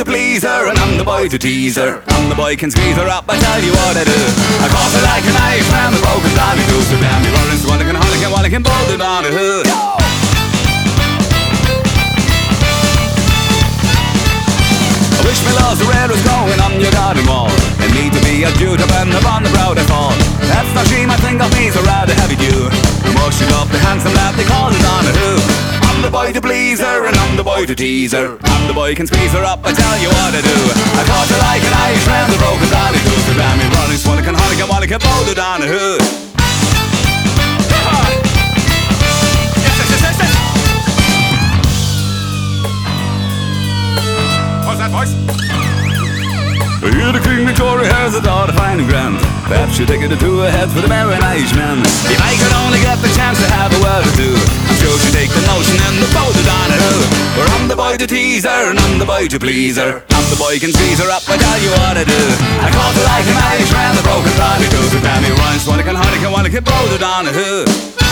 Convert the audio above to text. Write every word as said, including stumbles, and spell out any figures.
to please her, and I'm the boy to tease her. I'm the boy can squeeze her up, I tell you what I do. I caught her like a knife round the broken dolly goose. So damn me rolling, so one can holic and one can bolt it on the hood. I wish my laws the red was going on your garden wall, and me to be a Jew to bend upon the brow that fall. That's not she might think of me so rather heavy dew. Mushing up the handsome lad they call it on a hoop. I'm the boy to please her, and I'm the boy to tease her. I'm the boy can squeeze her up, I tell you what I do. I caught her like an Irish round the broken dolly goose. So damn me running, so one can holic and one can bolt it on the hood. Yes, yes, yes, yes, yes. What's that voice? Here the Queen Victoria has a daughter fine and grand. Perhaps you take it to her head for the merry Irishman. If I could only get the chance to have a word or two, I'm sure she'd take the notion and the boat it on her hood. For I'm the boy to tease her, and I'm the boy to please her. I'm the boy can squeeze her up, I tell you what I do. I caught her like an Irish round the broken body goes. So damn me runs, one can holic and one can boat it on her hood.